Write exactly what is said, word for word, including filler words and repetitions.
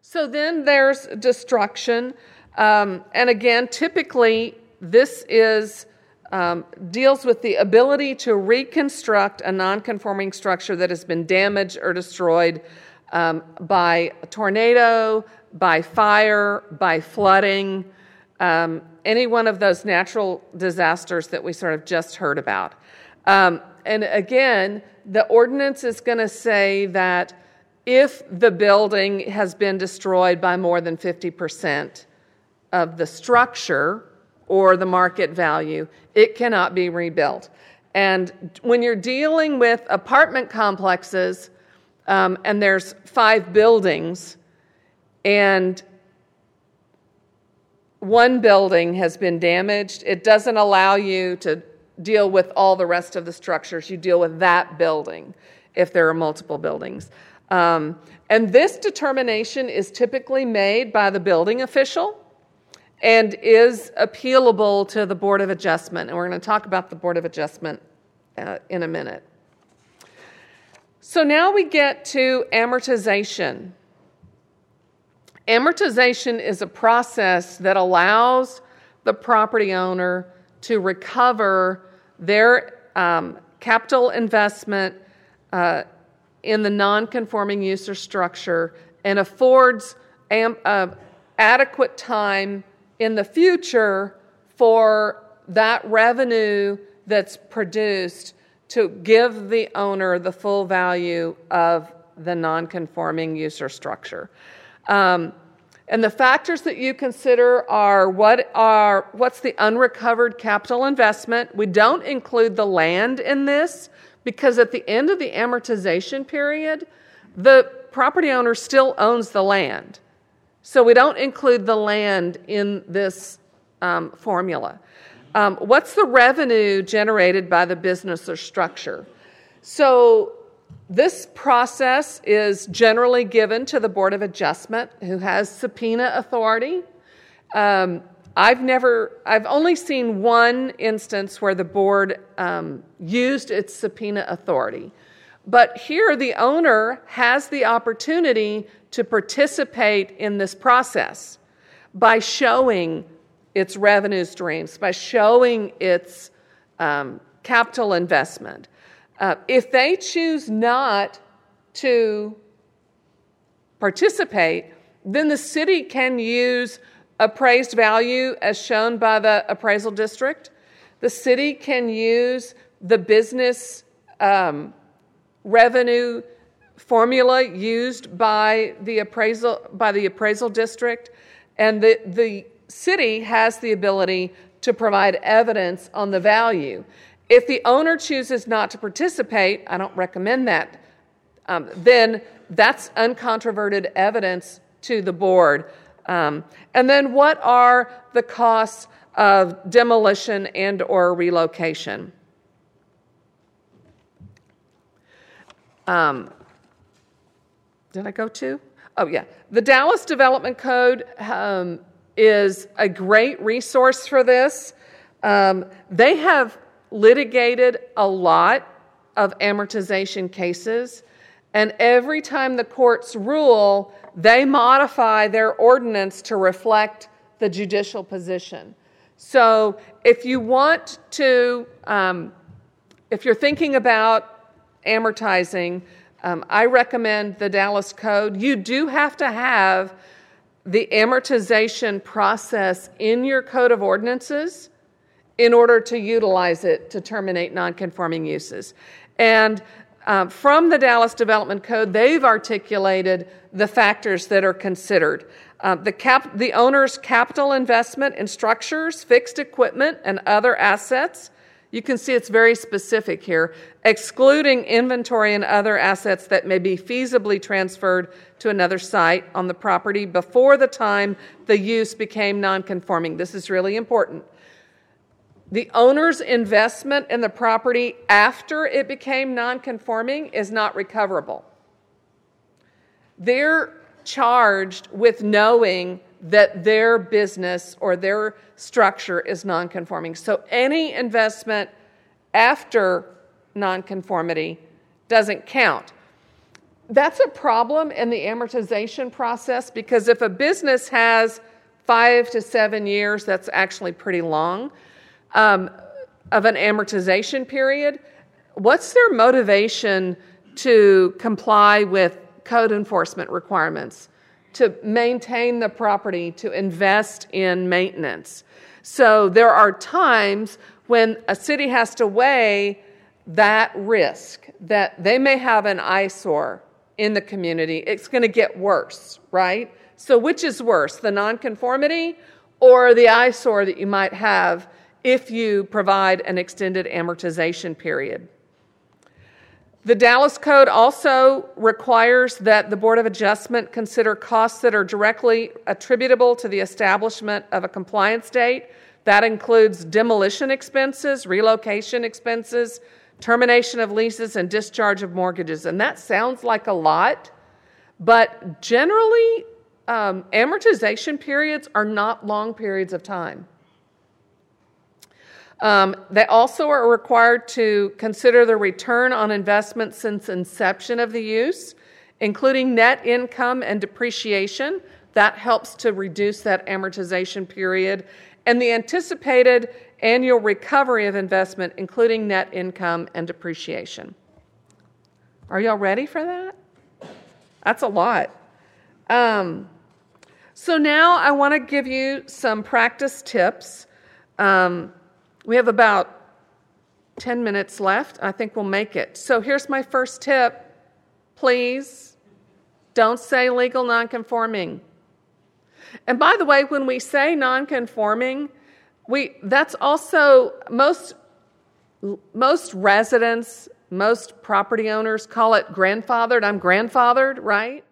So then there's destruction. Um, and again, typically this is um, deals with the ability to reconstruct a non-conforming structure that has been damaged or destroyed um, by a tornado, by fire, by flooding, um, any one of those natural disasters that we sort of just heard about. Um, and again, the ordinance is going to say that if the building has been destroyed by more than fifty percent of the structure or the market value, it cannot be rebuilt. And when you're dealing with apartment complexes, um, and there's five buildings, and one building has been damaged, it doesn't allow you to deal with all the rest of the structures. You deal with that building if there are multiple buildings. Um, and this determination is typically made by the building official and is appealable to the Board of Adjustment. And we're going to talk about the Board of Adjustment uh, in a minute. So now we get to amortization. Amortization is a process that allows the property owner to recover their um, capital investment uh, in the non-conforming use or structure and affords am, uh, adequate time in the future for that revenue that's produced to give the owner the full value of the non-conforming use or structure. Um, and the factors that you consider are what are what's the unrecovered capital investment. We don't include the land in this because at the end of the amortization period, the property owner still owns the land. So we don't include the land in this um, formula. Um, what's the revenue generated by the business or structure? So this process is generally given to the Board of Adjustment, who has subpoena authority. Um, I've never, I've only seen one instance where the board um, used its subpoena authority. But here the owner has the opportunity to participate in this process by showing its revenue streams, by showing its um, capital investment. Uh, if they choose not to participate, then the city can use appraised value as shown by the appraisal district. The city can use the business um, revenue formula used by the appraisal by the appraisal district, and the, the city has the ability to provide evidence on the value. If the owner chooses not to participate, I don't recommend that, um, then that's uncontroverted evidence to the board. Um, and then what are the costs of demolition and or relocation? Um, did I go to? Oh, yeah. The Dallas Development Code um, is a great resource for this. Um, they have litigated a lot of amortization cases, and every time the courts rule, they modify their ordinance to reflect the judicial position. So if you want to, um, if you're thinking about amortizing, um, I recommend the Dallas Code. You do have to have the amortization process in your Code of Ordinances in order to utilize it to terminate nonconforming uses. And um, from the Dallas Development Code, they've articulated the factors that are considered. Uh, the, cap- the owner's capital investment in structures, fixed equipment, and other assets. You can see it's very specific here, excluding inventory and other assets that may be feasibly transferred to another site on the property before the time the use became nonconforming. This is really important. The owner's investment in the property after it became nonconforming is not recoverable. They're charged with knowing that their business or their structure is nonconforming. So any investment after nonconformity doesn't count. that's a problem in the amortization process, because if a business has five to seven years, that's actually pretty long, um, of an amortization period, what's their motivation to comply with code enforcement requirements, to maintain the property, to invest in maintenance? So there are times when a city has to weigh that risk, that they may have an eyesore in the community. It's going to get worse, right? So which is worse, the nonconformity or the eyesore that you might have if you provide an extended amortization period? The Dallas Code also requires that the Board of Adjustment consider costs that are directly attributable to the establishment of a compliance date. That includes demolition expenses, relocation expenses, termination of leases, and discharge of mortgages. And that sounds like a lot, but generally, um, amortization periods are not long periods of time. Um, they also are required to consider the return on investment since inception of the use, including net income and depreciation. That helps to reduce that amortization period, and the anticipated annual recovery of investment, including net income and depreciation. Are y'all ready for that? That's a lot. Um, so now I want to give you some practice tips. Um, we have about ten minutes left. I think we'll make it. So here's my first tip. Please don't say legal nonconforming. And by the way, when we say nonconforming, we that's also most most residents, most property owners call it grandfathered. I'm grandfathered, right?